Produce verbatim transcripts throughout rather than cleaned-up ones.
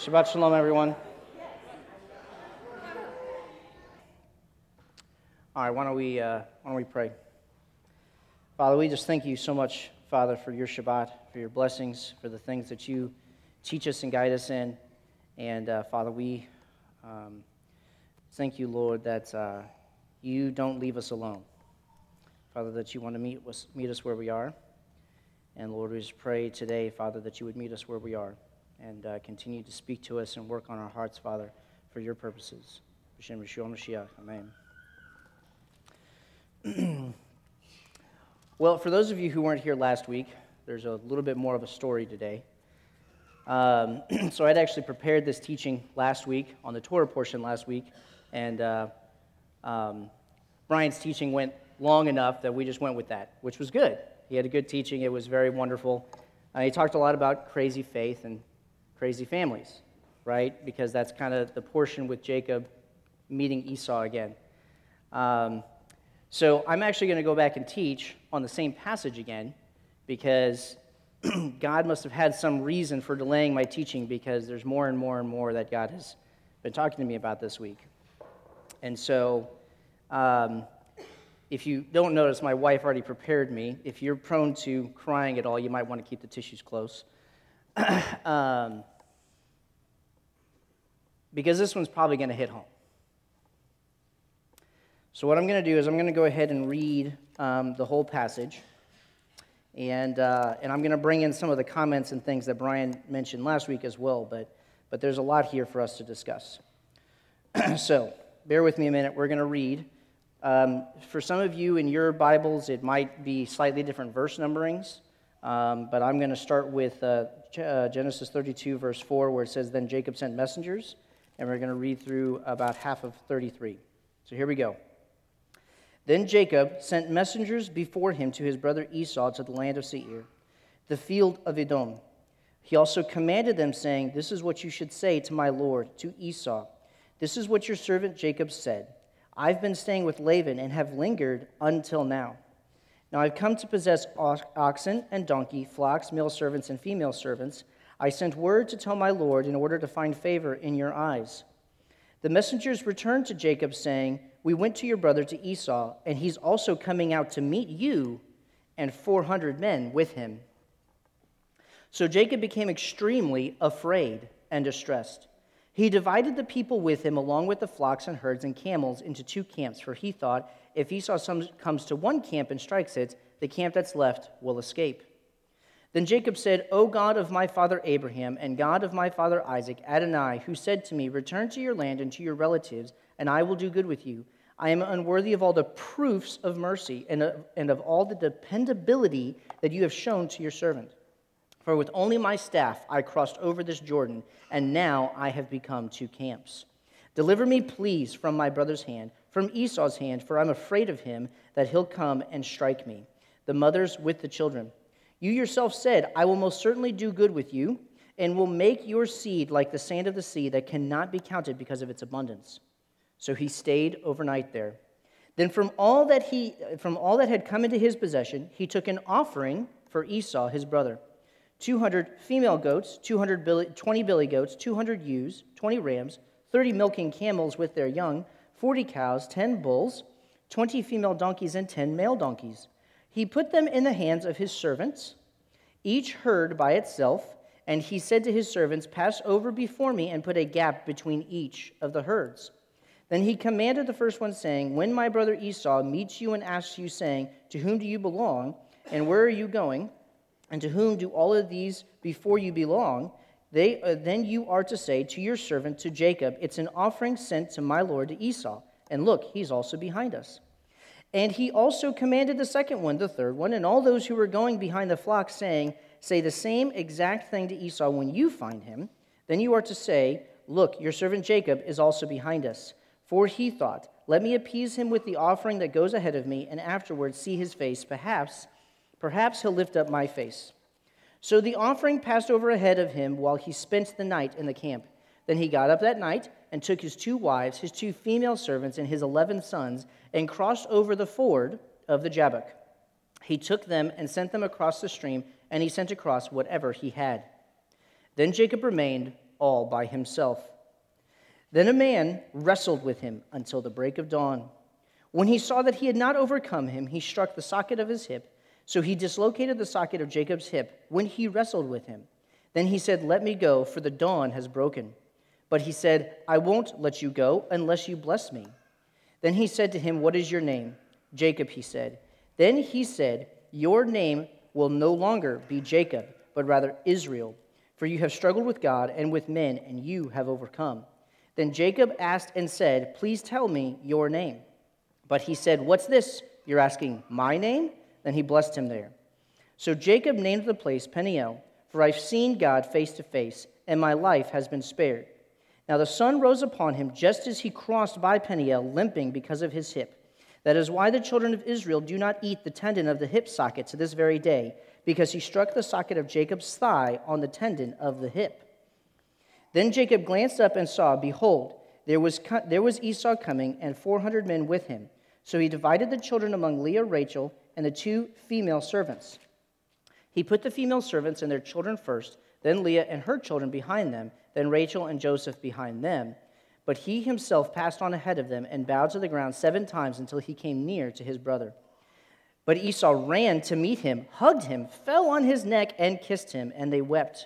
Shabbat shalom, everyone. All right, why don't we uh, why don't we pray? Father, we just thank you so much, Father, for your Shabbat, for your blessings, for the things that you teach us and guide us in. And uh, Father, we um, thank you, Lord, that uh, you don't leave us alone. Father, that you want to meet us, meet us where we are. And Lord, we just pray today, Father, that you would meet us where we are and uh, continue to speak to us and work on our hearts, Father, for your purposes. B'Shem Yeshua Mashiach, amen. Well, for those of you who weren't here last week, there's a little bit more of a story today. Um, so I'd actually prepared this teaching last week, on the Torah portion last week, and uh, um, Brian's teaching went long enough that we just went with that, which was good. He had a good teaching. It was very wonderful. Uh, he talked a lot about crazy faith and crazy families, right? Because that's kind of the portion with Jacob meeting Esau again. Um, so I'm actually going to go back and teach on the same passage again because God must have had some reason for delaying my teaching because there's more and more and more that God has been talking to me about this week. And so um, if you don't notice, my wife already prepared me. If you're prone to crying at all, you might want to keep the tissues close. um, because this one's probably going to hit home. So what I'm going to do is I'm going to go ahead and read um, the whole passage, and uh, and I'm going to bring in some of the comments and things that Brian mentioned last week as well, but, but there's a lot here for us to discuss. So bear with me a minute. We're going to read. Um, for some of you in your Bibles, it might be slightly different verse numberings, um, but I'm going to start with uh, Genesis thirty-two, verse four, where it says, "Then Jacob sent messengers," and we're going to read through about half of thirty-three. So here we go. "Then Jacob sent messengers before him to his brother Esau to the land of Seir, the field of Edom. He also commanded them, saying, 'This is what you should say to my lord, to Esau. This is what your servant Jacob said. I've been staying with Laban and have lingered until now. Now I've come to possess oxen and donkey, flocks, male servants, and female servants. I sent word to tell my lord in order to find favor in your eyes.' The messengers returned to Jacob, saying, 'We went to your brother to Esau, and he's also coming out to meet you, and four hundred men with him.' So Jacob became extremely afraid and distressed. He divided the people with him along with the flocks and herds and camels into two camps, for he thought, if Esau comes to one camp and strikes it, the camp that's left will escape. Then Jacob said, 'O God of my father Abraham and God of my father Isaac, Adonai, who said to me, return to your land and to your relatives, and I will do good with you. I am unworthy of all the proofs of mercy and of, and of all the dependability that you have shown to your servant. For with only my staff I crossed over this Jordan, and now I have become two camps. Deliver me, please, from my brother's hand, from Esau's hand, for I'm afraid of him, that he'll come and strike me, the mothers with the children. You yourself said, I will most certainly do good with you, and will make your seed like the sand of the sea that cannot be counted because of its abundance.' So he stayed overnight there. Then from all that he from all that had come into his possession, he took an offering for Esau his brother. two hundred female goats, two hundred billy, twenty billy goats, two hundred ewes, twenty rams, thirty milking camels with their young, forty cows, ten bulls, twenty female donkeys, and ten male donkeys. He put them in the hands of his servants, each herd by itself, and he said to his servants, 'Pass over before me and put a gap between each of the herds.' Then he commanded the first one, saying, 'When my brother Esau meets you and asks you, saying, To whom do you belong, and where are you going, and to whom do all of these before you belong? They, uh, then you are to say to your servant, to Jacob, it's an offering sent to my lord to Esau. And look, he's also behind us.' And he also commanded the second one, the third one, and all those who were going behind the flock, saying, Say the same exact thing to Esau when you find him. Then you are to say, Look, your servant Jacob is also behind us. For he thought, let me appease him with the offering that goes ahead of me, and afterwards see his face. Perhaps, perhaps he'll lift up my face.' So the offering passed over ahead of him while he spent the night in the camp. Then he got up that night and took his two wives, his two female servants, and his eleven sons, and crossed over the ford of the Jabbok. He took them and sent them across the stream, and he sent across whatever he had. Then Jacob remained all by himself. Then a man wrestled with him until the break of dawn. When he saw that he had not overcome him, he struck the socket of his hip. So he dislocated the socket of Jacob's hip when he wrestled with him. Then he said, "Let me go, for the dawn has broken." But he said, "I won't let you go unless you bless me." Then he said to him, "What is your name?" "Jacob," he said. Then he said, "Your name will no longer be Jacob, but rather Israel, for you have struggled with God and with men, and you have overcome." Then Jacob asked and said, "Please tell me your name." But he said, "What's this? You're asking my name?" Then he blessed him there. So Jacob named the place Peniel, for I've seen God face to face, and my life has been spared. Now the sun rose upon him just as he crossed by Peniel, limping because of his hip. That is why the children of Israel do not eat the tendon of the hip socket to this very day, because he struck the socket of Jacob's thigh on the tendon of the hip. Then Jacob glanced up and saw, behold, there was, there was Esau coming, and four hundred men with him. So he divided the children among Leah, Rachel, and the two female servants. He put the female servants and their children first, then Leah and her children behind them, then Rachel and Joseph behind them. But he himself passed on ahead of them and bowed to the ground seven times until he came near to his brother. But Esau ran to meet him, hugged him, fell on his neck, and kissed him, and they wept.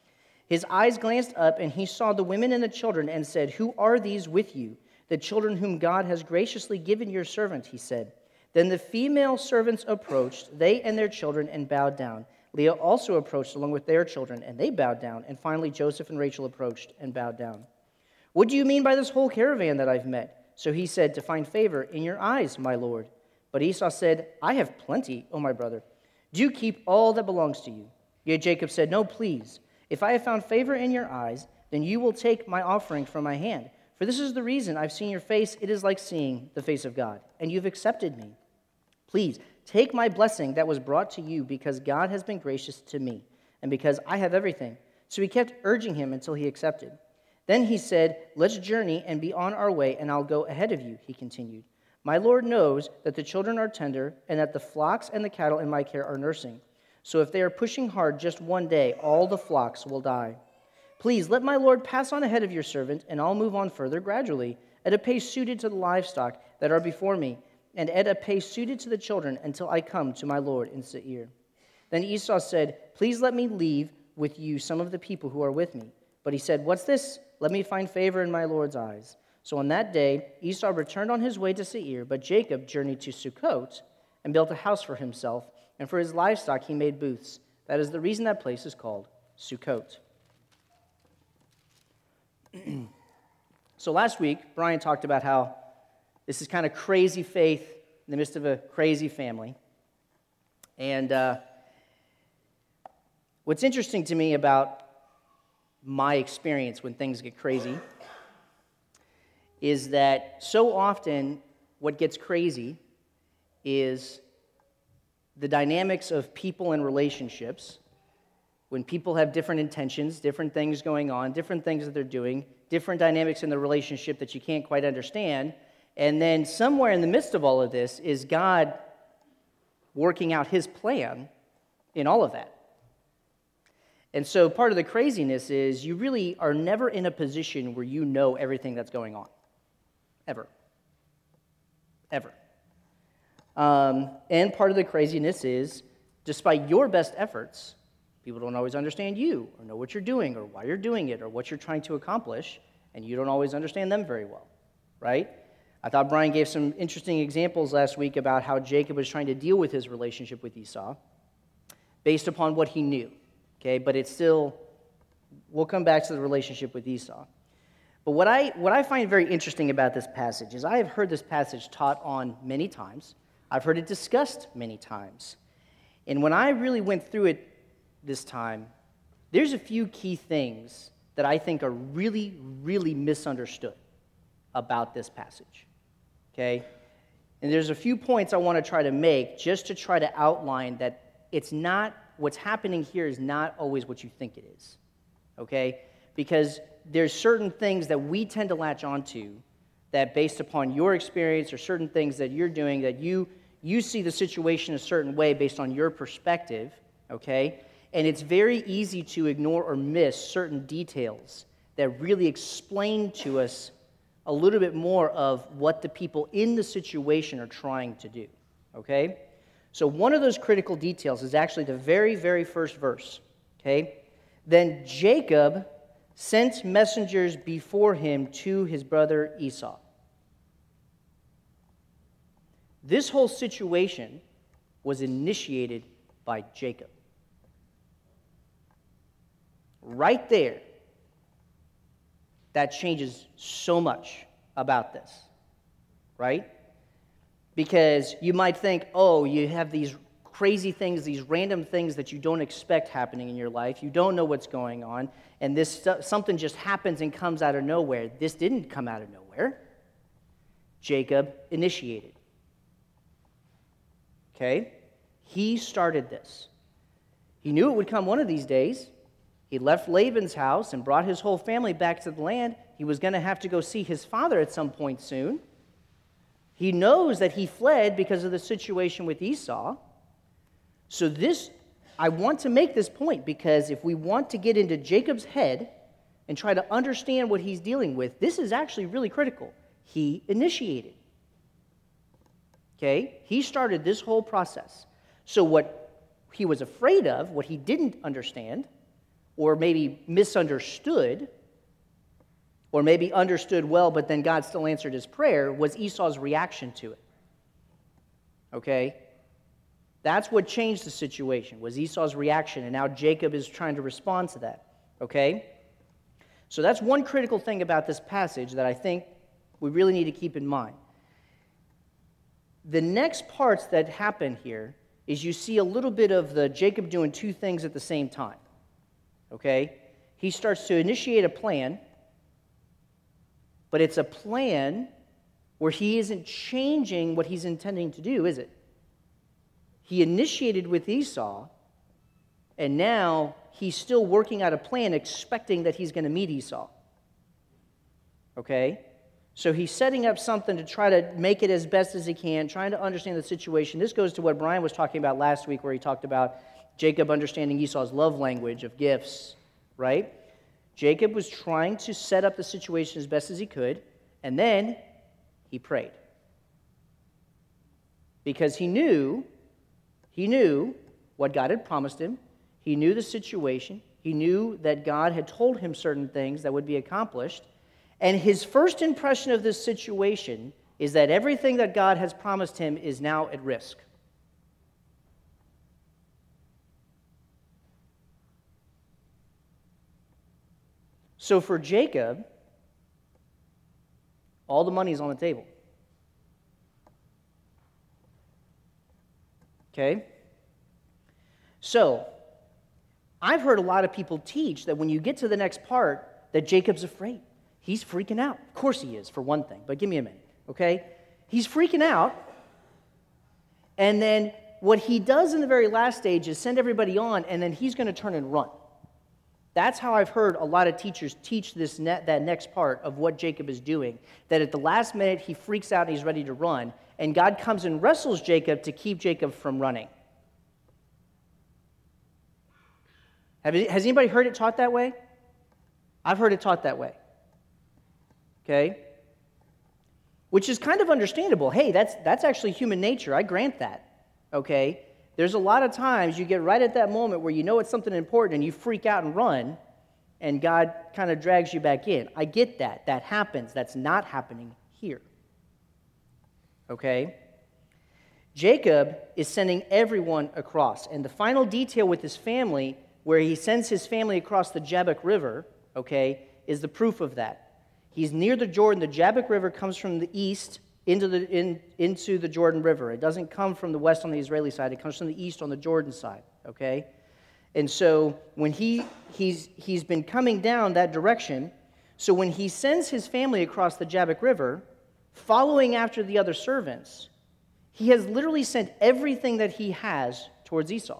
His eyes glanced up, and he saw the women and the children, and said, "Who are these with you? The children whom God has graciously given your servant," he said. Then the female servants approached, they and their children, and bowed down. Leah also approached along with their children, and they bowed down. And finally Joseph and Rachel approached and bowed down. "What do you mean by this whole caravan that I've met?" So he said, "To find favor in your eyes, my lord." But Esau said, "I have plenty, O my brother. Do you keep all that belongs to you?" Yet Jacob said, "No, please. If I have found favor in your eyes, then you will take my offering from my hand. For this is the reason I've seen your face. It is like seeing the face of God, and you've accepted me. Please, take my blessing that was brought to you, because God has been gracious to me, and because I have everything." So he kept urging him until he accepted. Then he said, "Let's journey and be on our way, and I'll go ahead of you," he continued. "My Lord knows that the children are tender, and that the flocks and the cattle in my care are nursing. So if they are pushing hard just one day, all the flocks will die. Please let my Lord pass on ahead of your servant, and I'll move on further gradually, at a pace suited to the livestock that are before me, and at a pace suited to the children, until I come to my Lord in Seir." Then Esau said, "Please let me leave with you some of the people who are with me." But he said, "What's this? Let me find favor in my Lord's eyes." So on that day, Esau returned on his way to Seir, but Jacob journeyed to Sukkot and built a house for himself, and for his livestock he made booths. That is the reason that place is called Sukkot. So last week, Brian talked about how this is kind of crazy faith in the midst of a crazy family. And uh, what's interesting to me about my experience when things get crazy is that so often what gets crazy is the dynamics of people and relationships. When people have different intentions, different things going on, different things that they're doing, different dynamics in the relationship that you can't quite understand. And then somewhere in the midst of all of this is God working out his plan in all of that. And so part of the craziness is you really are never in a position where you know everything that's going on. Ever. Ever. Um, and part of the craziness is, despite your best efforts, people don't always understand you, or know what you're doing, or why you're doing it, or what you're trying to accomplish, and you don't always understand them very well, right? I thought Brian gave some interesting examples last week about how Jacob was trying to deal with his relationship with Esau based upon what he knew, okay? But it's still, we'll come back to the relationship with Esau. But what I, what I find very interesting about this passage is I have heard this passage taught on many times. I've heard it discussed many times. And when I really went through it this time, there's a few key things that I think are really, really misunderstood about this passage, okay? And there's a few points I want to try to make just to try to outline that it's not, what's happening here is not always what you think it is, okay? Because there's certain things that we tend to latch onto that based upon your experience or certain things that you're doing that you, you see the situation a certain way based on your perspective, okay? And it's very easy to ignore or miss certain details that really explain to us a little bit more of what the people in the situation are trying to do, okay? So one of those critical details is actually the very, very first verse, okay? Then Jacob sent messengers before him to his brother Esau. This whole situation was initiated by Jacob. Right there, that changes so much about this, right? Because you might think, oh, you have these crazy things, these random things that you don't expect happening in your life. You don't know what's going on, and this stu- something just happens and comes out of nowhere. This didn't come out of nowhere. Jacob initiated. Okay? He started this. He knew it would come one of these days. He left Laban's house and brought his whole family back to the land. He was going to have to go see his father at some point soon. He knows that he fled because of the situation with Esau. So this, I want to make this point because if we want to get into Jacob's head and try to understand what he's dealing with, this is actually really critical. He initiated. Okay? He started this whole process. So what he was afraid of, what he didn't understand, or maybe misunderstood, or maybe understood well, but then God still answered his prayer, was Esau's reaction to it. Okay? That's what changed the situation, was Esau's reaction, and now Jacob is trying to respond to that. Okay? So that's one critical thing about this passage that I think we really need to keep in mind. The next parts that happen here is you see a little bit of the Jacob doing two things at the same time. Okay? He starts to initiate a plan, but it's a plan where he isn't changing what he's intending to do, is it? He initiated with Esau, and now he's still working out a plan expecting that he's going to meet Esau. Okay? So he's setting up something to try to make it as best as he can, trying to understand the situation. This goes to what Brian was talking about last week, where he talked about Jacob understanding Esau's love language of gifts, right? Jacob was trying to set up the situation as best as he could, and then he prayed. Because he knew, he knew what God had promised him. He knew the situation. He knew that God had told him certain things that would be accomplished. And his first impression of this situation is that everything that God has promised him is now at risk. So for Jacob, all the money is on the table. Okay? So, I've heard a lot of people teach that when you get to the next part, that Jacob's afraid. He's freaking out. Of course he is, for one thing, but give me a minute, okay? He's freaking out, and then what he does in the very last stage is send everybody on, and then he's going to turn and run. That's how I've heard a lot of teachers teach this net, that next part of what Jacob is doing, that at the last minute he freaks out and he's ready to run, and God comes and wrestles Jacob to keep Jacob from running. Have, has anybody heard it taught that way? I've heard it taught that way. Okay? Which is kind of understandable. Hey, that's that's actually human nature. I grant that. Okay? There's a lot of times you get right at that moment where you know it's something important and you freak out and run, and God kind of drags you back in. I get that. That happens. That's not happening here. Okay? Jacob is sending everyone across. And the final detail with his family, where he sends his family across the Jabbok River, okay, is the proof of that. He's near the Jordan. The Jabbok River comes from the east into the in, into the Jordan River. It doesn't come from the west on the Israeli side. It comes from the east on the Jordan side, okay? And so when he he's he's been coming down that direction, so when he sends his family across the Jabbok River, following after the other servants, he has literally sent everything that he has towards Esau.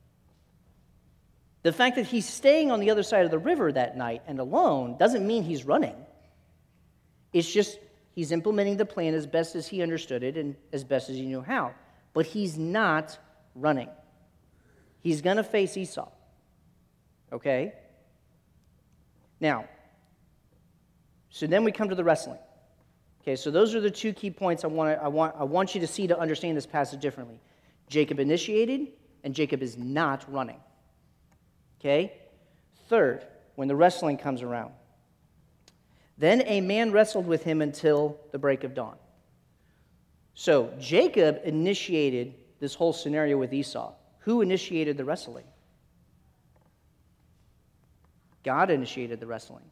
The fact that he's staying on the other side of the river that night and alone doesn't mean he's running. It's just he's implementing the plan as best as he understood it and as best as he knew how. But he's not running. He's going to face Esau. Okay? Now, So then we come to the wrestling. Okay, so those are the two key points I want, I want, I want you to see to understand this passage differently. Jacob initiated, and Jacob is not running. Okay? Third, when the wrestling comes around. Then a man wrestled with him until the break of dawn. So Jacob initiated this whole scenario with Esau. Who initiated the wrestling? God initiated the wrestling.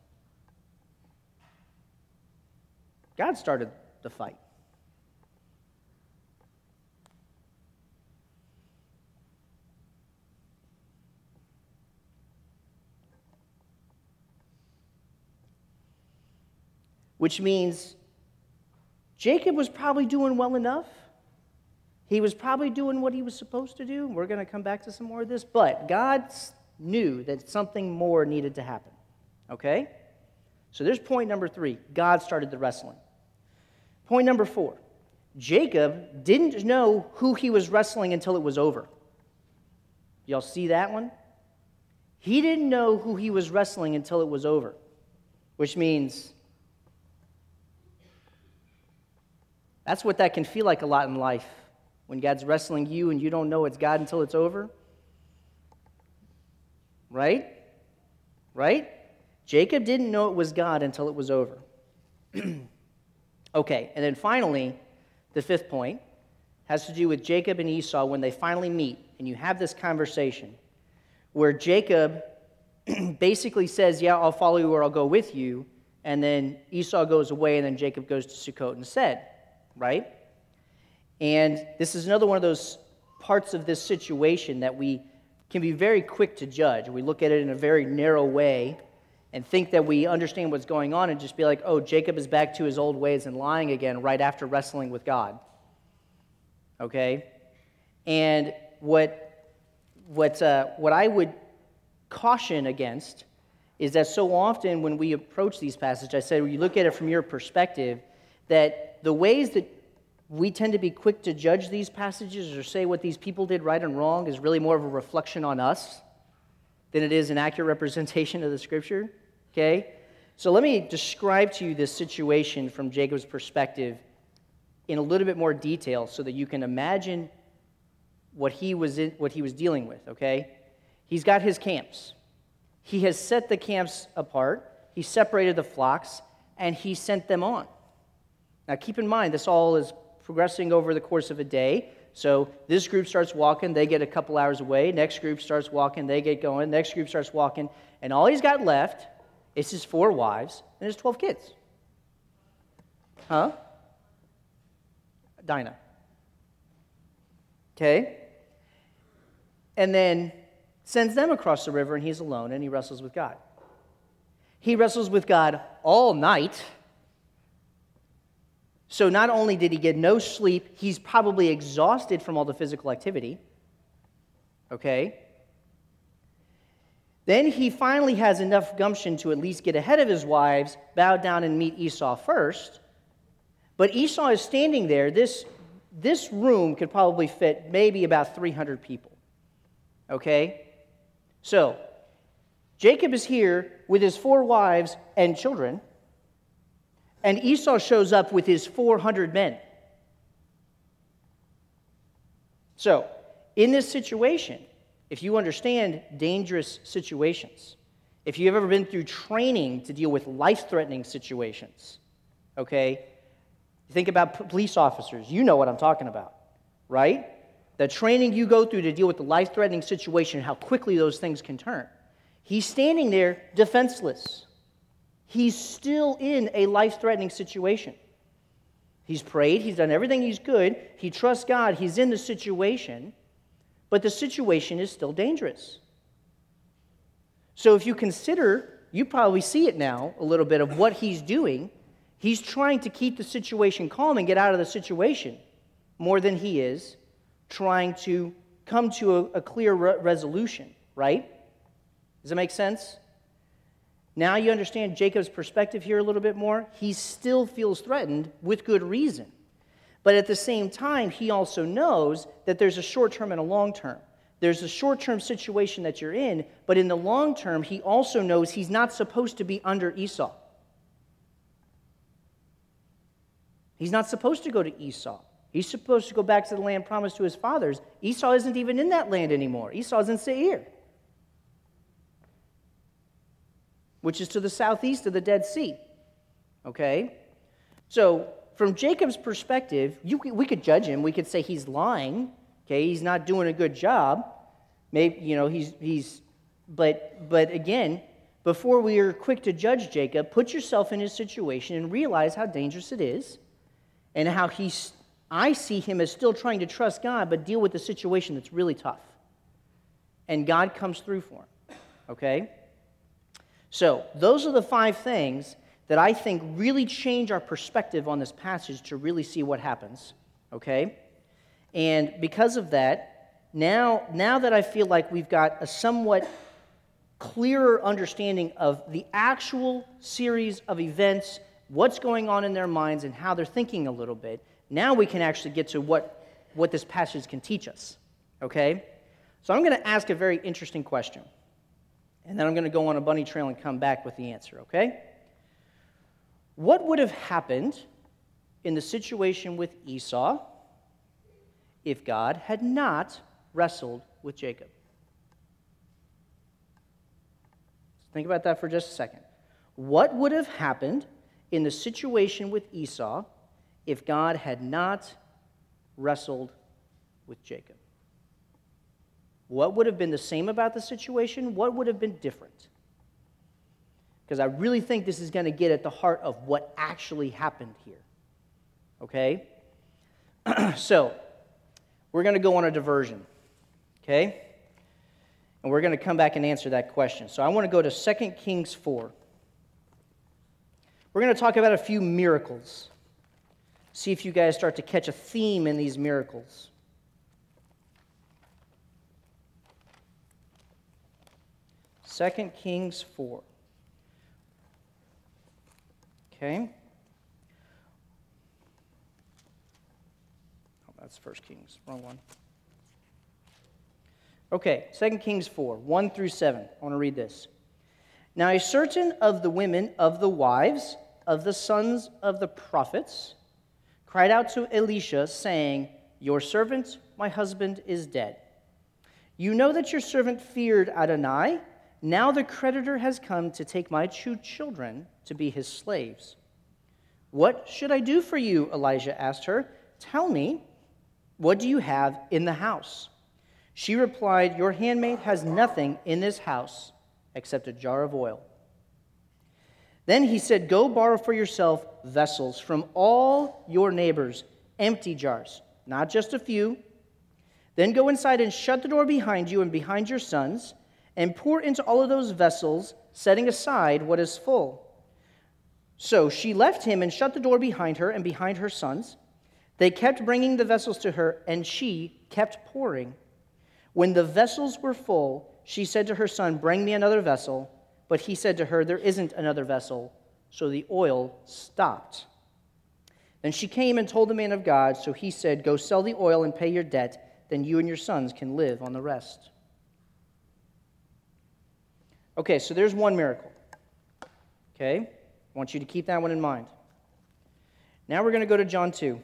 God started the fight. Which means Jacob was probably doing well enough. He was probably doing what he was supposed to do. We're going to come back to some more of this. But God knew that something more needed to happen. Okay? So there's point number three. God started the wrestling. Point number four. Jacob didn't know who he was wrestling until it was over. Y'all see that one? He didn't know who he was wrestling until it was over. Which means that's what that can feel like a lot in life. When God's wrestling you and you don't know it's God until it's over. Right? Right? Jacob didn't know it was God until it was over. Okay, and then finally, the fifth point has to do with Jacob and Esau when they finally meet, and you have this conversation where Jacob basically says, yeah, I'll follow you or I'll go with you, and then Esau goes away, and then Jacob goes to Sukkot instead, right? And this is another one of those parts of this situation that we can be very quick to judge. We look at it in a very narrow way and think that we understand what's going on and just be like, oh, Jacob is back to his old ways and lying again right after wrestling with God. Okay? And what, what, uh, what I would caution against is that so often when we approach these passages, I said, when you look at it from your perspective, that the ways that we tend to be quick to judge these passages or say what these people did right and wrong is really more of a reflection on us than it is an accurate representation of the Scripture, okay? So let me describe to you this situation from Jacob's perspective in a little bit more detail so that you can imagine what he was in, what he was dealing with, okay? He's got his camps. He has set the camps apart. He separated the flocks, and he sent them on. Now keep in mind, this all is progressing over the course of a day. So this group starts walking, they get a couple hours away. Next group starts walking, they get going. Next group starts walking. And all he's got left is his four wives and his twelve kids. Huh? Dinah. Okay? And then sends them across the river, and he's alone, and he wrestles with God. He wrestles with God all night. So not only did he get no sleep, he's probably exhausted from all the physical activity. Okay? Then he finally has enough gumption to at least get ahead of his wives, bow down and meet Esau first. But Esau is standing there. This, this room could probably fit maybe about three hundred people. Okay? So, Jacob is here with his four wives and children, and Esau shows up with his four hundred men. So, in this situation, if you understand dangerous situations, if you've ever been through training to deal with life-threatening situations, okay, think about police officers. You know what I'm talking about, right? The training you go through to deal with the life-threatening situation, how quickly those things can turn. He's standing there defenseless. He's still in a life-threatening situation. He's prayed. He's done everything he's good. He trusts God. He's in the situation. But the situation is still dangerous. So if you consider, you probably see it now, a little bit of what he's doing. He's trying to keep the situation calm and get out of the situation more than he is trying to come to a, a clear re- resolution, right? Does that make sense? Now you understand Jacob's perspective here a little bit more. He still feels threatened with good reason. But at the same time, he also knows that there's a short term and a long term. There's a short-term situation that you're in, but in the long term, he also knows he's not supposed to be under Esau. He's not supposed to go to Esau. He's supposed to go back to the land promised to his fathers. Esau isn't even in that land anymore. Esau's in Seir, which is to the southeast of the Dead Sea. Okay? So, from Jacob's perspective, you, we could judge him. We could say he's lying. Okay? He's not doing a good job. Maybe, you know, he's, he's, but, but again, before we are quick to judge Jacob, put yourself in his situation and realize how dangerous it is and how he's, I see him as still trying to trust God, but deal with a situation that's really tough. And God comes through for him. Okay? So, those are the five things that I think really change our perspective on this passage to really see what happens. Okay? And because of that, now, now that I feel like we've got a somewhat clearer understanding of the actual series of events, what's going on in their minds, and how they're thinking a little bit, now we can actually get to what, what this passage can teach us. Okay? So I'm going to ask a very interesting question. And then I'm going to go on a bunny trail and come back with the answer, okay? What would have happened in the situation with Esau if God had not wrestled with Jacob? Think about that for just a second. What would have happened in the situation with Esau if God had not wrestled with Jacob? What would have been the same about the situation? What would have been different? Because I really think this is going to get at the heart of what actually happened here. Okay? So, we're going to go on a diversion. Okay? And we're going to come back and answer that question. So I want to go to Second Kings four. We're going to talk about a few miracles. See if you guys start to catch a theme in these miracles. Second Kings four. Okay? Oh, that's First Kings. Wrong one. Okay, Second Kings four, one through seven. I want to read this. Now a certain of the women of the wives of the sons of the prophets cried out to Elisha, saying, Your servant, my husband, is dead. You know that your servant feared Adonai. Now the creditor has come to take my two children to be his slaves. What should I do for you? Elijah asked her. Tell me, what do you have in the house? She replied, Your handmaid has nothing in this house except a jar of oil. Then he said, Go borrow for yourself vessels from all your neighbors, empty jars, not just a few. Then go inside and shut the door behind you and behind your sons, and pour into all of those vessels, setting aside what is full. So she left him and shut the door behind her and behind her sons. They kept bringing the vessels to her, and she kept pouring. When the vessels were full, she said to her son, Bring me another vessel. But he said to her, There isn't another vessel. So the oil stopped. Then she came and told the man of God. So he said, Go sell the oil and pay your debt. Then you and your sons can live on the rest. Okay, so there's one miracle. Okay? I want you to keep that one in mind. Now we're going to go to John two.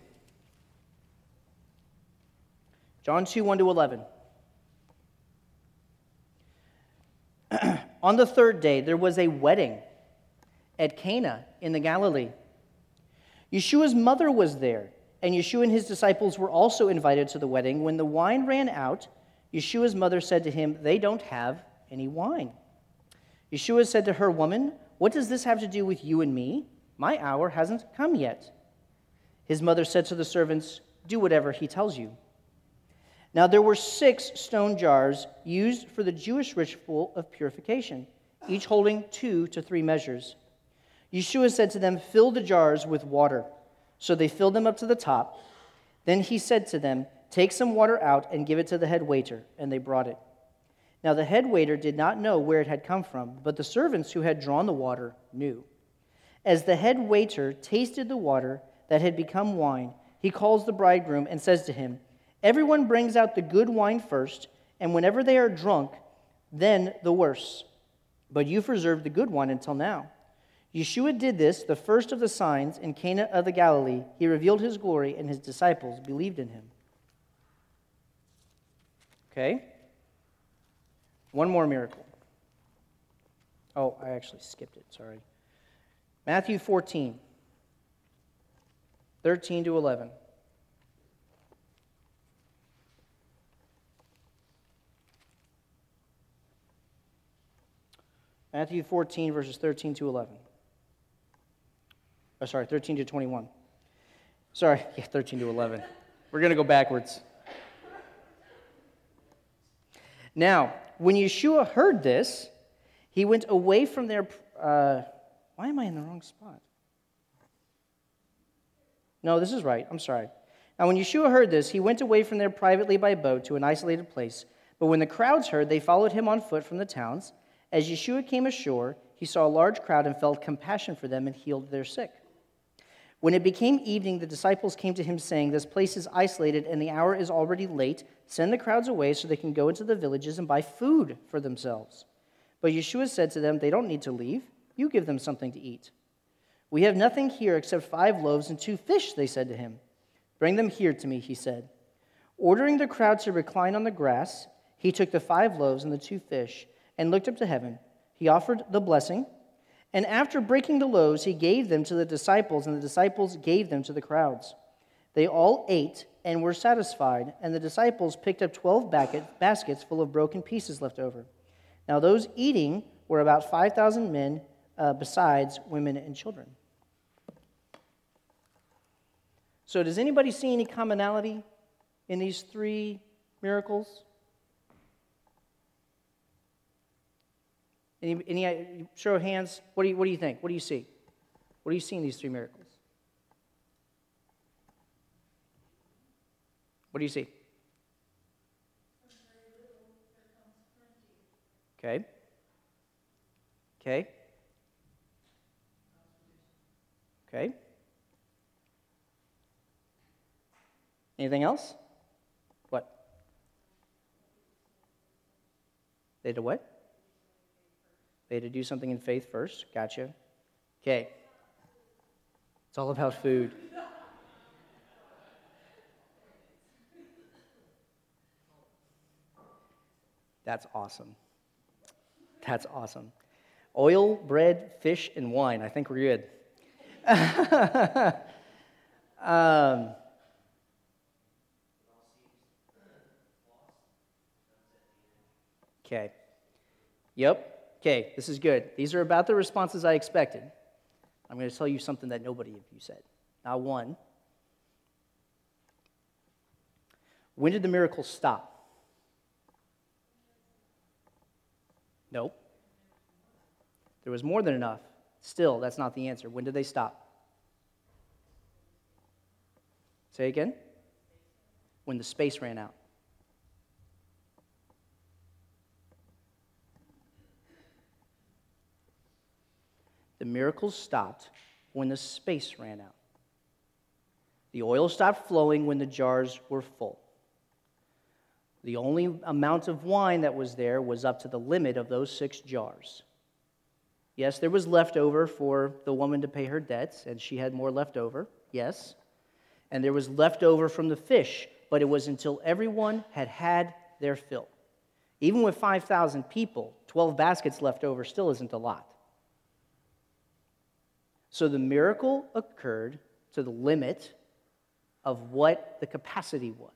John two, one to eleven. On the third day, there was a wedding at Cana in the Galilee. Yeshua's mother was there, and Yeshua and his disciples were also invited to the wedding. When the wine ran out, Yeshua's mother said to him, They don't have any wine. Yeshua said to her, Woman, what does this have to do with you and me? My hour hasn't come yet. His mother said to the servants, Do whatever he tells you. Now there were six stone jars used for the Jewish ritual of purification, each holding two to three measures. Yeshua said to them, Fill the jars with water. So they filled them up to the top. Then he said to them, Take some water out and give it to the head waiter. And they brought it. Now the head waiter did not know where it had come from, but the servants who had drawn the water knew. As the head waiter tasted the water that had become wine, he calls the bridegroom and says to him, Everyone brings out the good wine first, and whenever they are drunk, then the worse. But you've reserved the good wine until now. Yeshua did this, the first of the signs, in Cana of the Galilee. He revealed his glory, and his disciples believed in him. Okay? One more miracle. Oh, I actually skipped it, sorry. Matthew fourteen, thirteen to eleven. Matthew fourteen, verses thirteen to eleven. Oh, sorry, thirteen to twenty-one. Sorry, yeah, thirteen to eleven. We're going to go backwards. Now, when Yeshua heard this, he went away from there. Uh, why am I in the wrong spot? No, this is right. I'm sorry. Now, when Yeshua heard this, he went away from there privately by boat to an isolated place. But when the crowds heard, they followed him on foot from the towns. As Yeshua came ashore, he saw a large crowd and felt compassion for them and healed their sick. When it became evening, the disciples came to him, saying, "This place is isolated, and the hour is already late. Send the crowds away so they can go into the villages and buy food for themselves." But Yeshua said to them, "They don't need to leave. You give them something to eat." "We have nothing here except five loaves and two fish," they said to him. "Bring them here to me," he said. Ordering the crowd to recline on the grass, he took the five loaves and the two fish and looked up to heaven. He offered the blessing, and after breaking the loaves, he gave them to the disciples, and the disciples gave them to the crowds. They all ate and were satisfied, and the disciples picked up twelve baskets full of broken pieces left over. Now those eating were about five thousand men, uh, besides women and children. So does anybody see any commonality in these three miracles? Any, any show of hands? What do you, what do you think? What do you see? What do you see in these three miracles? What do you see? Okay. Okay. Okay. Anything else? What? They did what? They had to do something in faith first. Gotcha. Okay. It's all about food. That's awesome. That's awesome. Oil, bread, fish, and wine. I think we're good. um, okay. Yep. Okay, this is good. These are about the responses I expected. I'm going to tell you something that nobody of you said. Not one. When did the miracle stop? Nope. There was more than enough. Still, that's not the answer. When did they stop? Say again? When the space ran out. The miracles stopped when the space ran out. The oil stopped flowing when the jars were full. The only amount of wine that was there was up to the limit of those six jars. Yes, there was leftover for the woman to pay her debts, and she had more left over, yes. And there was leftover from the fish, but it was until everyone had had their fill. Even with five thousand people, twelve baskets left over still isn't a lot. So the miracle occurred to the limit of what the capacity was.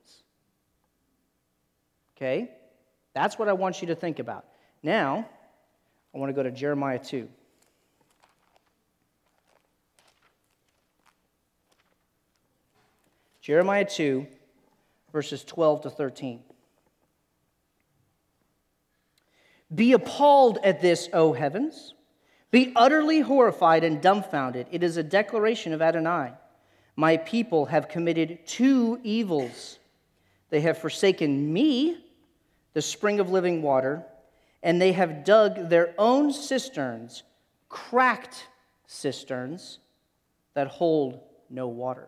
Okay? That's what I want you to think about. Now, I want to go to Jeremiah two. Jeremiah two, verses twelve to thirteen. Be appalled at this, O heavens. Be utterly horrified and dumbfounded. It is a declaration of Adonai. My people have committed two evils. They have forsaken me, the spring of living water, and they have dug their own cisterns, cracked cisterns that hold no water.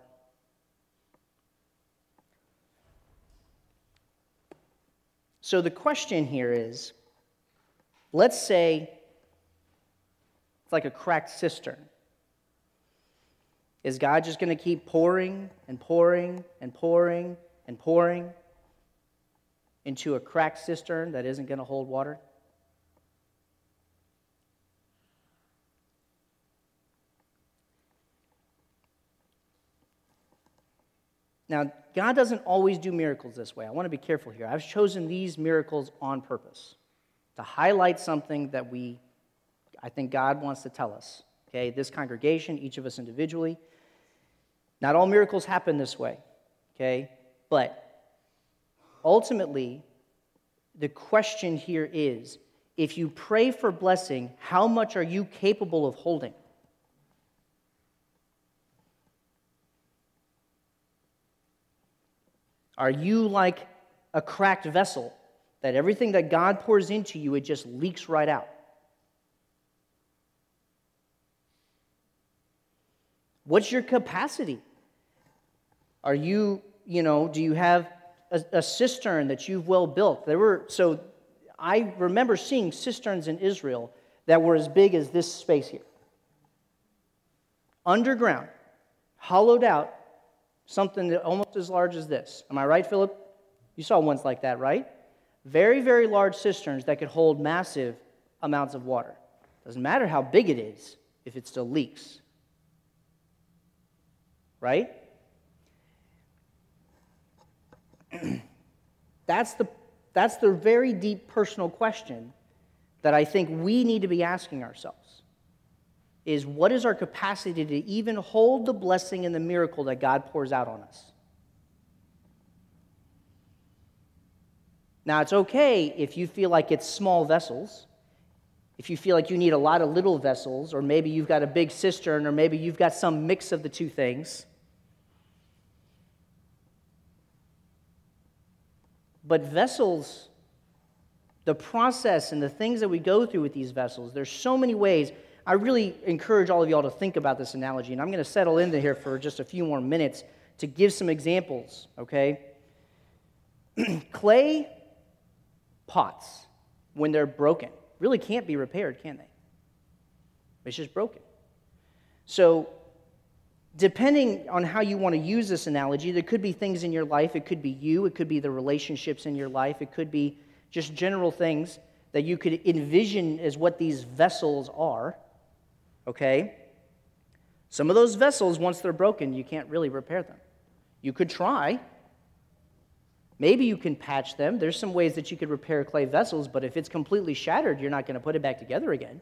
So the question here is, let's say, like a cracked cistern. Is God just going to keep pouring and pouring and pouring and pouring into a cracked cistern that isn't going to hold water? Now, God doesn't always do miracles this way. I want to be careful here. I've chosen these miracles on purpose to highlight something that we, I think God wants to tell us. Okay, this congregation, each of us individually. Not all miracles happen this way. Okay, but ultimately, the question here is, if you pray for blessing, how much are you capable of holding? Are you like a cracked vessel that everything that God pours into you, it just leaks right out? What's your capacity? Are you, you know, do you have a, a cistern that you've well built? There were, so I remember seeing cisterns in Israel that were as big as this space here. Underground, hollowed out, something that almost as large as this. Am I right, Philip? You saw ones like that, right? Very, very large cisterns that could hold massive amounts of water. Doesn't matter how big it is if it still leaks. Right? That's the, that's the very deep personal question that I think we need to be asking ourselves. Is what is our capacity to even hold the blessing and the miracle that God pours out on us? Now, it's okay if you feel like it's small vessels, if you feel like you need a lot of little vessels, or maybe you've got a big cistern, or maybe you've got some mix of the two things. But vessels, the process and the things that we go through with these vessels, there's so many ways. I really encourage all of y'all to think about this analogy, and I'm going to settle into here for just a few more minutes to give some examples, okay? Clay pots, when they're broken, really can't be repaired, can they? It's just broken. So, depending on how you want to use this analogy, there could be things in your life. It could be you. It could be the relationships in your life. It could be just general things that you could envision as what these vessels are. Okay? Some of those vessels, once they're broken, you can't really repair them. You could try. Maybe you can patch them. There's some ways that you could repair clay vessels, but if it's completely shattered, you're not going to put it back together again.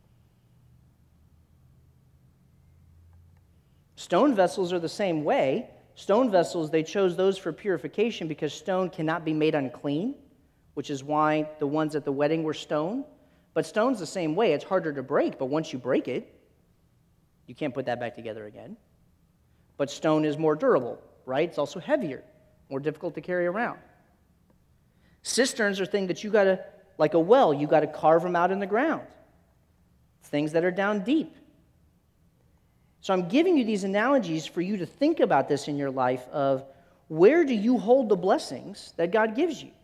Stone vessels are the same way. Stone vessels, they chose those for purification because stone cannot be made unclean, which is why the ones at the wedding were stone. But stone's the same way. It's harder to break, but once you break it, you can't put that back together again. But stone is more durable, right? It's also heavier, more difficult to carry around. Cisterns are things that you got to, like a well, you got to carve them out in the ground. Things that are down deep. So I'm giving you these analogies for you to think about this in your life of where do you hold the blessings that God gives you?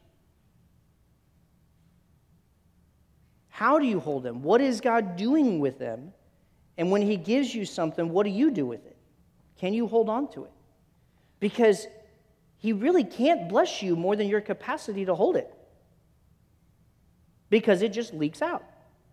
How do you hold them? What is God doing with them? And when he gives you something, what do you do with it? Can you hold on to it? Because he really can't bless you more than your capacity to hold it. Because it just leaks out.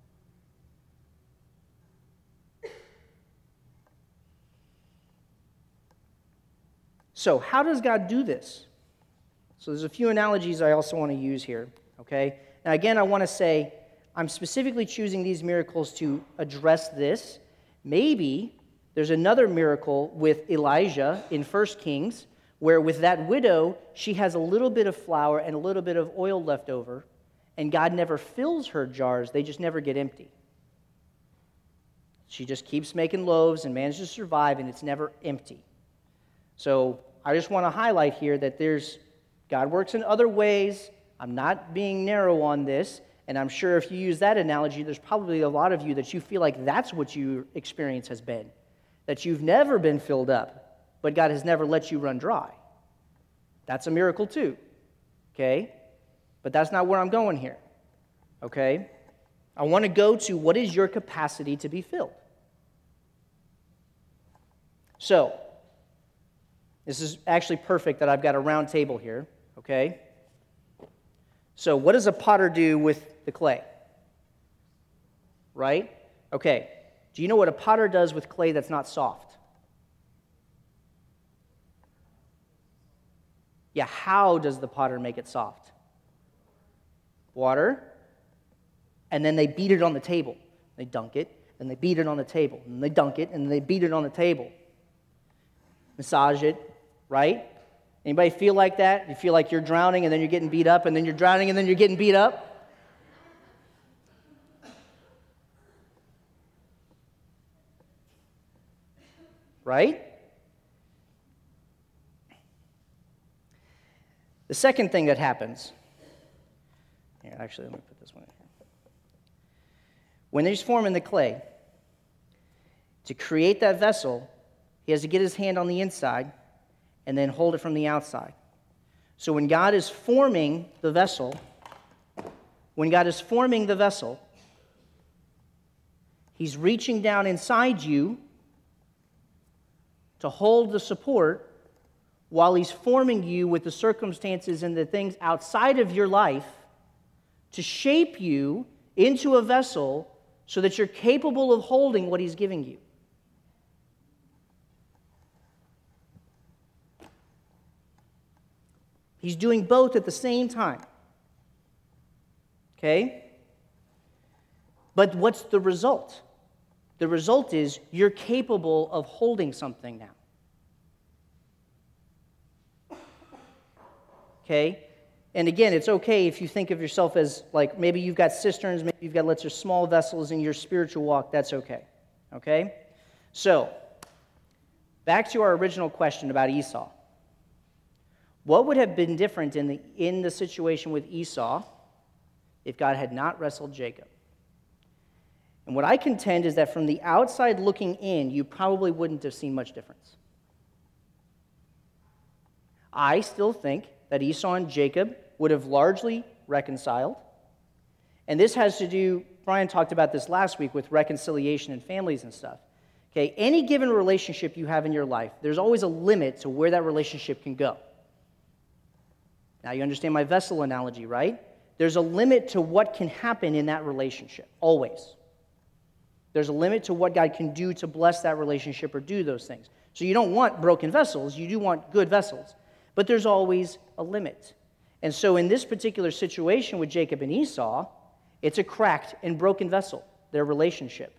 So how does God do this? So there's a few analogies I also want to use here, okay? Now again, I want to say I'm specifically choosing these miracles to address this. Maybe there's another miracle with Elijah in First Kings where with that widow, she has a little bit of flour and a little bit of oil left over, and God never fills her jars. They just never get empty. She just keeps making loaves and manages to survive, and it's never empty. So I just want to highlight here that there's God works in other ways. I'm not being narrow on this, and I'm sure if you use that analogy, there's probably a lot of you that you feel like that's what your experience has been, that you've never been filled up, but God has never let you run dry. That's a miracle too, okay? But that's not where I'm going here, okay? I want to go to what is your capacity to be filled. So, this is actually perfect that I've got a round table here, okay? So, what does a potter do with the clay? Right? Okay. Do you know what a potter does with clay that's not soft? Yeah, how does the potter make it soft? Water, and then they beat it on the table. They dunk it, and they beat it on the table, and they dunk it, and they beat it on the table. Massage it, right? Anybody feel like that? You feel like you're drowning, and then you're getting beat up, and then you're drowning, and then you're getting beat up? Right? The second thing that happens, here, actually, let me put this one in here. When he's forming the clay, to create that vessel, he has to get his hand on the inside and then hold it from the outside. So when God is forming the vessel, when God is forming the vessel, he's reaching down inside you to hold the support while he's forming you with the circumstances and the things outside of your life to shape you into a vessel so that you're capable of holding what he's giving you. He's doing both at the same time. Okay? But what's the result? The result is you're capable of holding something now. Okay? And again, it's okay if you think of yourself as, like, maybe you've got cisterns, maybe you've got lots of small vessels in your spiritual walk. That's okay. Okay? So, back to our original question about Esau. What would have been different in the, in the situation with Esau if God had not wrestled Jacob? And what I contend is that from the outside looking in, you probably wouldn't have seen much difference. I still think that Esau and Jacob would have largely reconciled. And this has to do, Brian talked about this last week with reconciliation and families and stuff. Okay, any given relationship you have in your life, there's always a limit to where that relationship can go. Now you understand my vessel analogy, right? There's a limit to what can happen in that relationship, always. There's a limit to what God can do to bless that relationship or do those things. So you don't want broken vessels, you do want good vessels. But there's always a limit. And so in this particular situation with Jacob and Esau, it's a cracked and broken vessel, their relationship.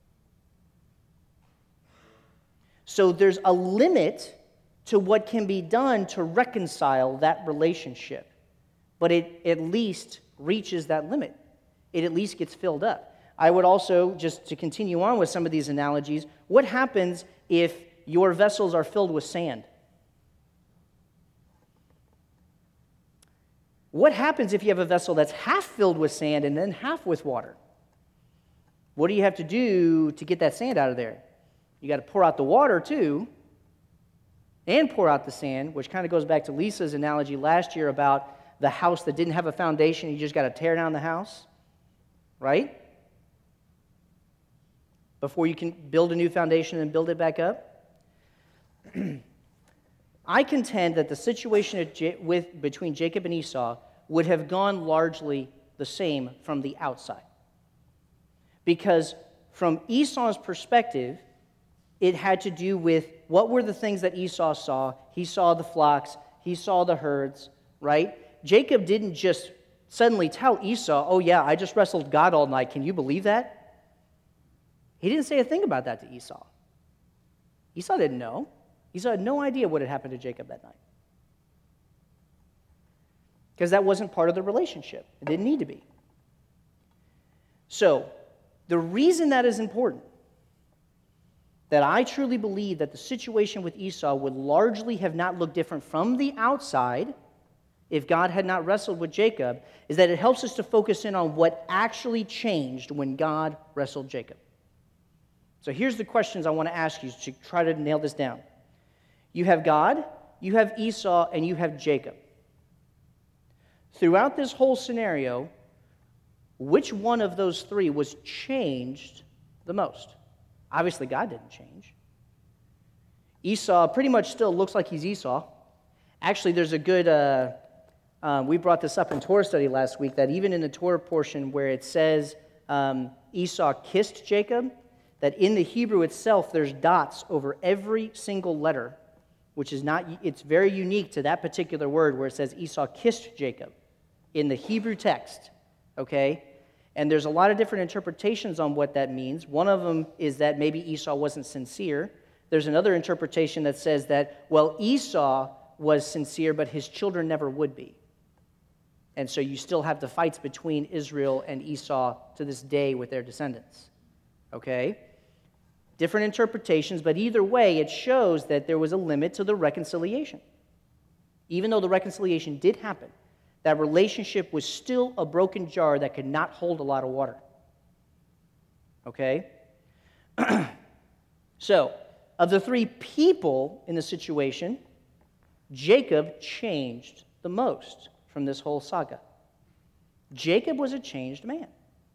So there's a limit to what can be done to reconcile that relationship. But it at least reaches that limit. It at least gets filled up. I would also, just to continue on with some of these analogies, what happens if your vessels are filled with sand? What happens if you have a vessel that's half filled with sand and then half with water? What do you have to do to get that sand out of there? You got to pour out the water too, and pour out the sand, which kind of goes back to Lisa's analogy last year about the house that didn't have a foundation. You just got to tear down the house, right? Before you can build a new foundation and build it back up. I contend that the situation with, between Jacob and Esau would have gone largely the same from the outside. Because from Esau's perspective, it had to do with what were the things that Esau saw. He saw the flocks, he saw the herds, right? Jacob didn't just suddenly tell Esau, oh yeah, I just wrestled God all night. Can you believe that? He didn't say a thing about that to Esau. Esau didn't know. Esau had no idea what had happened to Jacob that night. Because that wasn't part of the relationship. It didn't need to be. So, the reason that is important, that I truly believe that the situation with Esau would largely have not looked different from the outside if God had not wrestled with Jacob, is that it helps us to focus in on what actually changed when God wrestled Jacob. So here's the questions I want to ask you to try to nail this down. You have God, you have Esau, and you have Jacob. Throughout this whole scenario, which one of those three was changed the most? Obviously, God didn't change. Esau pretty much still looks like he's Esau. Actually, there's a good, uh, um, we brought this up in Torah study last week, that even in the Torah portion where it says um, Esau kissed Jacob, that in the Hebrew itself, there's dots over every single letter, which is not, it's very unique to that particular word where it says Esau kissed Jacob in the Hebrew text, okay? And there's a lot of different interpretations on what that means. One of them is that maybe Esau wasn't sincere. There's another interpretation that says that, well, Esau was sincere, but his children never would be. And so you still have the fights between Israel and Esau to this day with their descendants, okay? Different interpretations, but either way, it shows that there was a limit to the reconciliation. Even though the reconciliation did happen, that relationship was still a broken jar that could not hold a lot of water. Okay? So, of the three people in the situation, Jacob changed the most from this whole saga. Jacob was a changed man.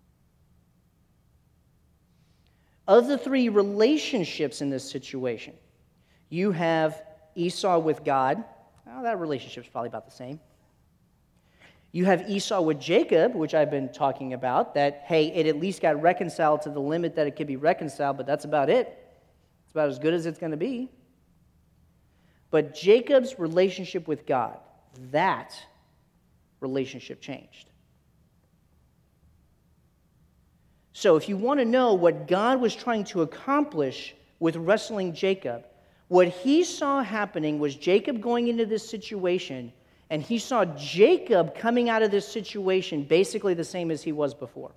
Of the three relationships in this situation, you have Esau with God. Oh, that relationship's probably about the same. You have Esau with Jacob, which I've been talking about, that, hey, it at least got reconciled to the limit that it could be reconciled, but that's about it. It's about as good as it's going to be. But Jacob's relationship with God, that relationship changed. So if you want to know what God was trying to accomplish with wrestling Jacob, what he saw happening was Jacob going into this situation, and he saw Jacob coming out of this situation basically the same as he was before.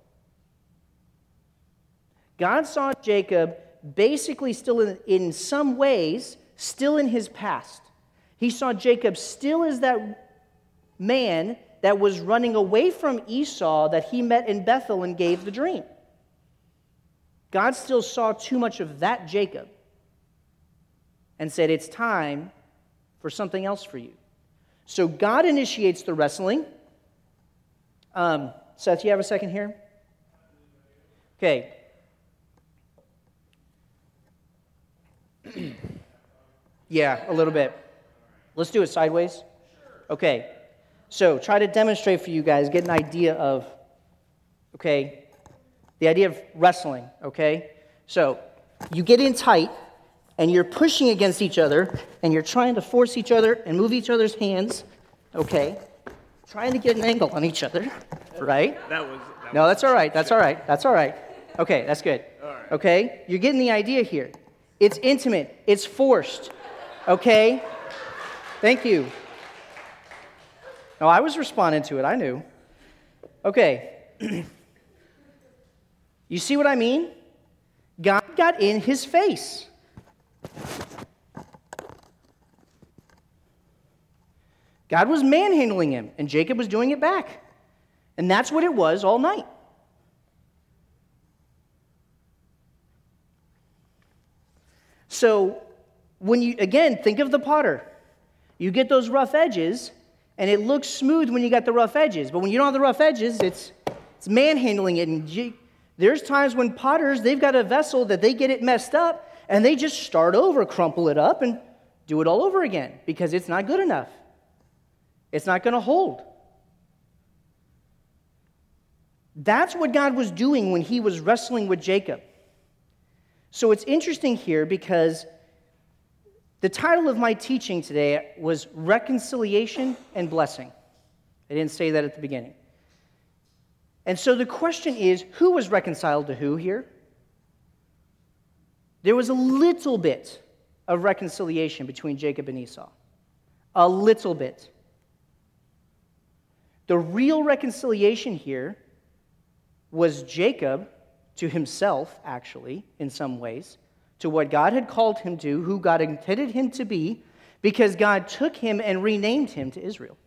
God saw Jacob basically still in, in some ways, still in his past. He saw Jacob still as that man that was running away from Esau that he met in Bethel and gave the dream. God still saw too much of that Jacob and said, it's time for something else for you. So God initiates the wrestling. Um, Seth, you have a second here? Okay. Yeah, a little bit. Let's do it sideways. Okay. So try to demonstrate for you guys, get an idea of, okay, the idea of wrestling, okay? So you get in tight, and you're pushing against each other, and you're trying to force each other and move each other's hands, okay? Trying to get an angle on each other, right? That was... That no, was that's all right, that's all right, that's all right. Okay, that's good. All right. Okay? You're getting the idea here. It's intimate. It's forced, okay? Thank you. No, I was responding to it. I knew. Okay. You see what I mean? God got in his face. God was manhandling him, and Jacob was doing it back. And that's what it was all night. So, when you, again, think of the potter. You get those rough edges, and it looks smooth when you got the rough edges. But when you don't have the rough edges, it's, it's manhandling it. And you, there's times when potters, they've got a vessel that they get it messed up, and they just start over, crumple it up, and do it all over again because it's not good enough. It's not going to hold. That's what God was doing when he was wrestling with Jacob. So it's interesting here because the title of my teaching today was Reconciliation and Blessing. I didn't say that at the beginning. And so the question is, who was reconciled to who here? There was a little bit of reconciliation between Jacob and Esau. A little bit. The real reconciliation here was Jacob to himself, actually, in some ways, to what God had called him to, who God intended him to be, because God took him and renamed him to Israel.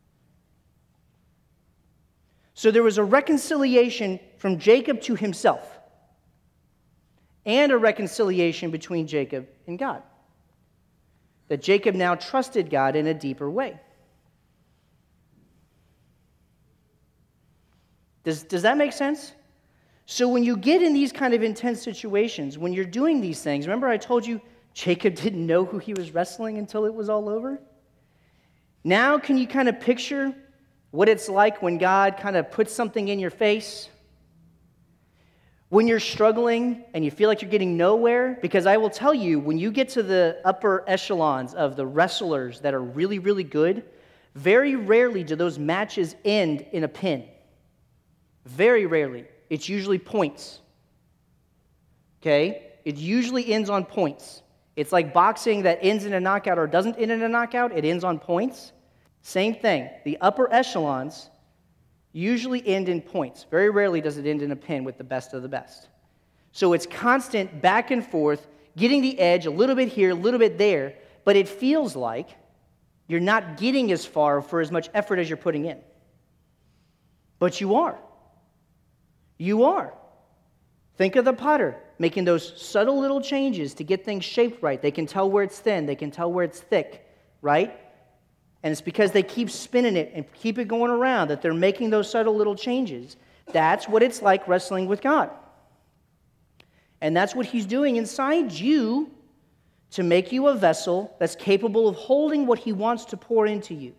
So there was a reconciliation from Jacob to himself, and a reconciliation between Jacob and God. That Jacob now trusted God in a deeper way. Does, does that make sense? So when you get in these kind of intense situations, when you're doing these things, remember I told you Jacob didn't know who he was wrestling until it was all over? Now can you kind of picture what it's like when God kind of puts something in your face? When you're struggling and you feel like you're getting nowhere? Because I will tell you, when you get to the upper echelons of the wrestlers that are really, really good, very rarely do those matches end in a pin. Very rarely. It's usually points. Okay? It usually ends on points. It's like boxing that ends in a knockout or doesn't end in a knockout. It ends on points. Same thing. The upper echelons usually end in points. Very rarely does it end in a pin with the best of the best. So it's constant back and forth, getting the edge a little bit here, a little bit there, but it feels like you're not getting as far for as much effort as you're putting in. But you are. You are. Think of the potter making those subtle little changes to get things shaped right. They can tell where it's thin. They can tell where it's thick, right? And it's because they keep spinning it and keep it going around that they're making those subtle little changes. That's what it's like wrestling with God. And that's what he's doing inside you to make you a vessel that's capable of holding what he wants to pour into you.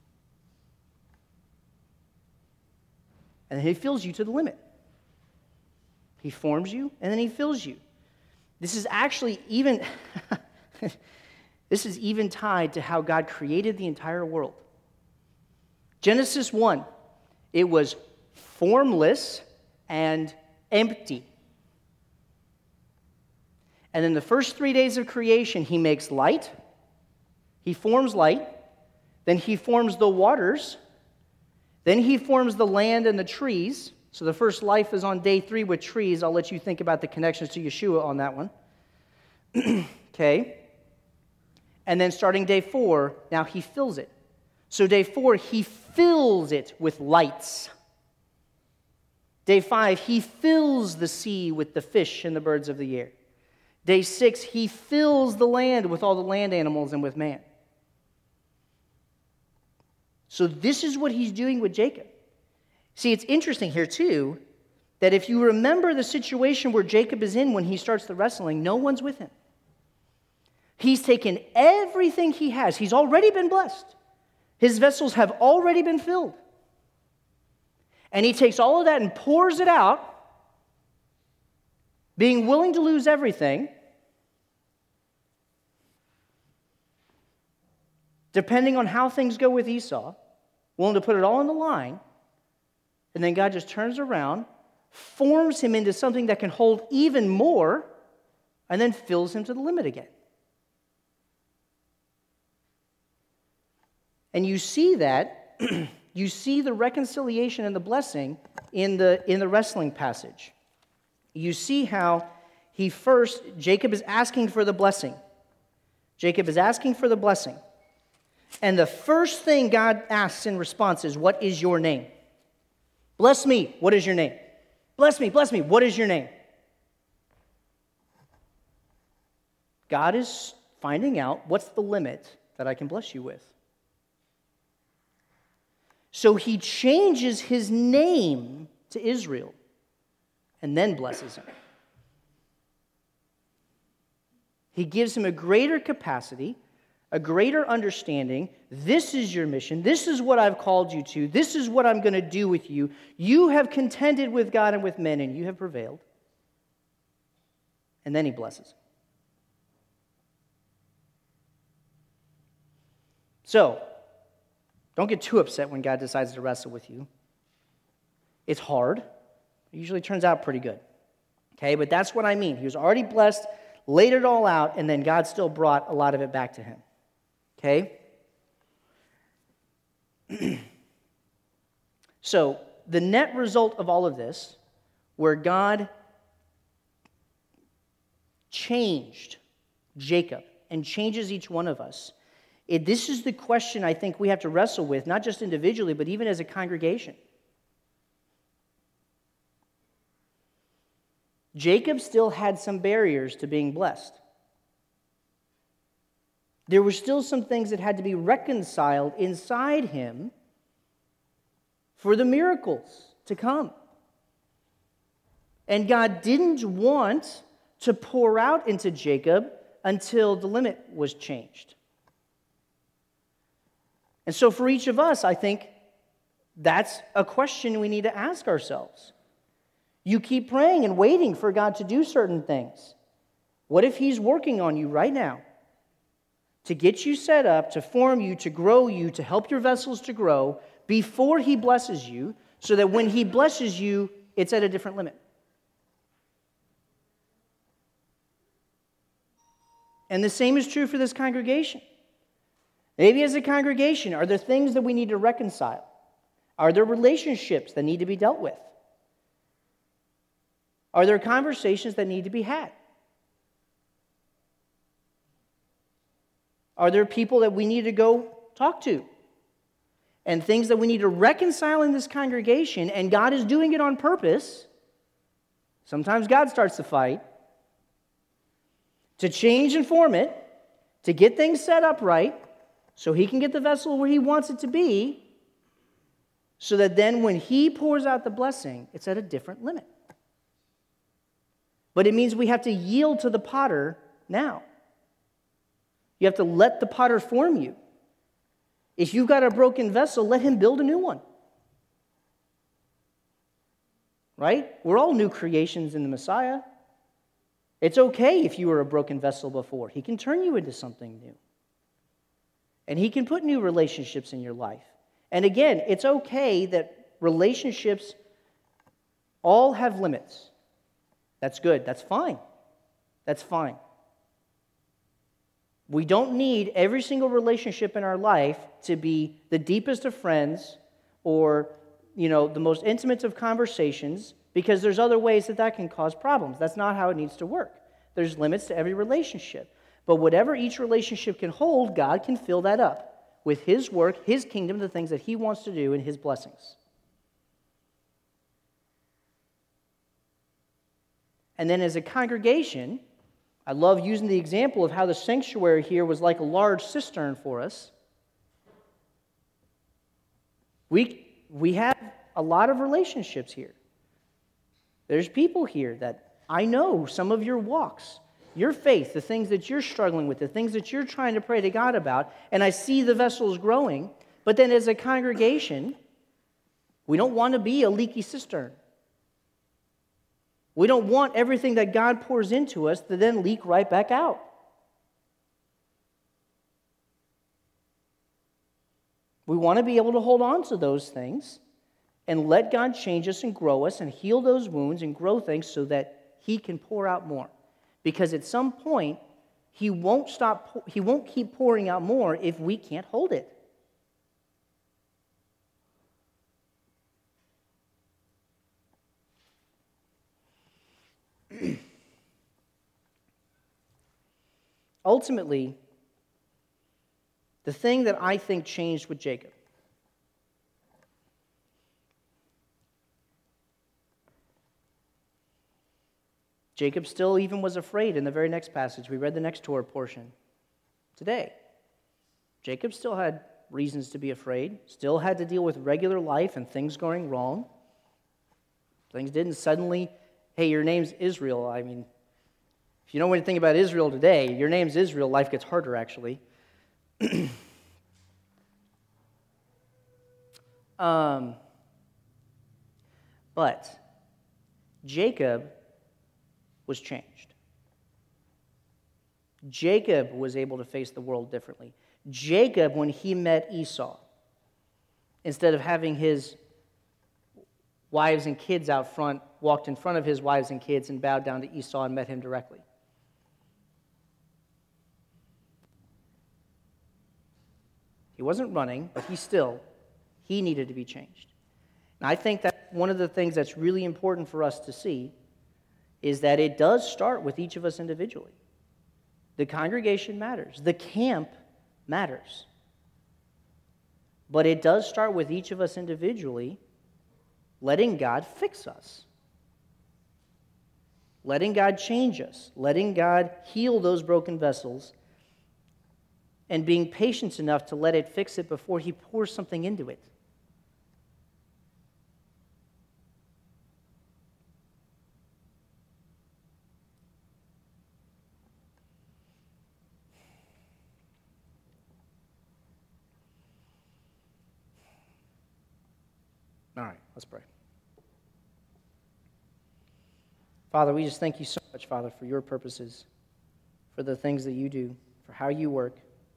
And he fills you to the limit. He forms you, and then he fills you. This is actually even, this is even tied to how God created the entire world. Genesis one, it was formless and empty. And in the first three days of creation, he makes light, he forms light, then he forms the waters, then he forms the land and the trees. So the first life is on day three with trees. I'll let you think about the connections to Yeshua on that one. Okay? And then starting day four, now he fills it. So day four, he fills it with lights. Day five, he fills the sea with the fish and the birds of the air. Day six, he fills the land with all the land animals and with man. So this is what he's doing with Jacob. See, it's interesting here, too, that if you remember the situation where Jacob is in when he starts the wrestling, no one's with him. He's taken everything he has. He's already been blessed. His vessels have already been filled. And he takes all of that and pours it out, being willing to lose everything, depending on how things go with Esau, willing to put it all on the line. And then God just turns around, forms him into something that can hold even more, and then fills him to the limit again. And you see that, you see the reconciliation and the blessing in the, in the wrestling passage. You see how he first, Jacob is asking for the blessing. Jacob is asking for the blessing. And the first thing God asks in response is, what is your name? Bless me, what is your name? Bless me, bless me, what is your name? God is finding out what's the limit that I can bless you with. So he changes his name to Israel and then blesses him. He gives him a greater capacity, a greater understanding. This is your mission. This is what I've called you to. This is what I'm going to do with you. You have contended with God and with men, and you have prevailed. And then he blesses him. So, don't get too upset when God decides to wrestle with you. It's hard. It usually turns out pretty good. Okay, but that's what I mean. He was already blessed, laid it all out, and then God still brought a lot of it back to him. Okay? So, the net result of all of this, where God changed Jacob and changes each one of us, it, this is the question I think we have to wrestle with, not just individually, but even as a congregation. Jacob still had some barriers to being blessed. There were still some things that had to be reconciled inside him for the miracles to come. And God didn't want to pour out into Jacob until the limit was changed. And so for each of us, I think that's a question we need to ask ourselves. You keep praying and waiting for God to do certain things. What if He's working on you right now to get you set up, to form you, to grow you, to help your vessels to grow before He blesses you, so that when He blesses you, it's at a different limit? And the same is true for this congregation. Maybe as a congregation, are there things that we need to reconcile? Are there relationships that need to be dealt with? Are there conversations that need to be had? Are there people that we need to go talk to? And things that we need to reconcile in this congregation, and God is doing it on purpose. Sometimes God starts the fight to change and form it, to get things set up right, so He can get the vessel where He wants it to be, so that then when He pours out the blessing, it's at a different limit. But it means we have to yield to the potter now. You have to let the potter form you. If you've got a broken vessel, let Him build a new one. Right? We're all new creations in the Messiah. It's okay if you were a broken vessel before. He can turn you into something new. And He can put new relationships in your life. And again, it's okay that relationships all have limits. That's good. That's fine. That's fine. We don't need every single relationship in our life to be the deepest of friends or, you know, the most intimate of conversations, because there's other ways that that can cause problems. That's not how it needs to work. There's limits to every relationship. But whatever each relationship can hold, God can fill that up with His work, His kingdom, the things that He wants to do, and His blessings. And then as a congregation, I love using the example of how the sanctuary here was like a large cistern for us. We, we have a lot of relationships here. There's people here that I know some of your walks, your faith, the things that you're struggling with, the things that you're trying to pray to God about, and I see the vessels growing. But then as a congregation, we don't want to be a leaky cistern. We don't want everything that God pours into us to then leak right back out. We want to be able to hold on to those things and let God change us and grow us and heal those wounds and grow things so that He can pour out more. Because at some point, He won't stop, He won't keep pouring out more if we can't hold it. Ultimately, the thing that I think changed with Jacob Jacob still even was afraid in the very next passage. We read the next Torah portion today. Jacob still had reasons to be afraid, still had to deal with regular life and things going wrong. Things didn't suddenly, hey, your name's Israel. I mean, if you know anything about Israel today, your name's Israel, life gets harder, actually. um, but Jacob was changed. Jacob was able to face the world differently. Jacob, when he met Esau, instead of having his wives and kids out front, walked in front of his wives and kids and bowed down to Esau and met him directly. He wasn't running, but he still, he needed to be changed. And I think that one of the things that's really important for us to see is that it does start with each of us individually. The congregation matters. The camp matters. But it does start with each of us individually letting God fix us. Letting God change us. Letting God heal those broken vessels. And being patient enough to let it fix it before He pours something into it. All right, let's pray. Father, we just thank you so much, Father, for your purposes, for the things that you do, for how you work.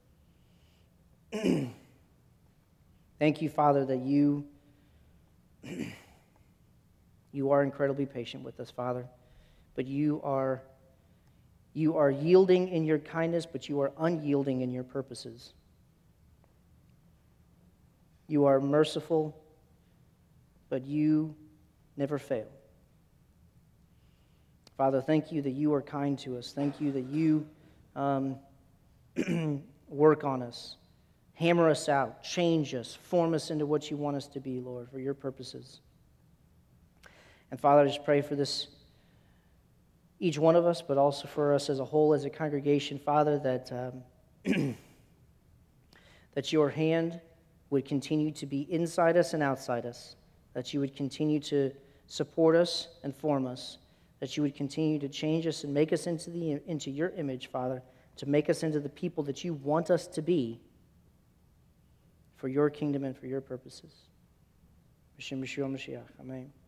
Thank you, Father, that you, you are incredibly patient with us, Father, but you are, you are yielding in your kindness, but you are unyielding in your purposes. You are merciful, but you never fail. Father, thank you that you are kind to us. Thank you that you um, work on us, hammer us out, change us, form us into what you want us to be, Lord, for your purposes. And Father, I just pray for this, each one of us, but also for us as a whole, as a congregation, Father, that, um, that your hand would continue to be inside us and outside us, that you would continue to support us and form us, that you would continue to change us and make us into the into your image, Father, to make us into the people that you want us to be for your kingdom and for your purposes. B'Shem Yeshua Mashiach. Amen.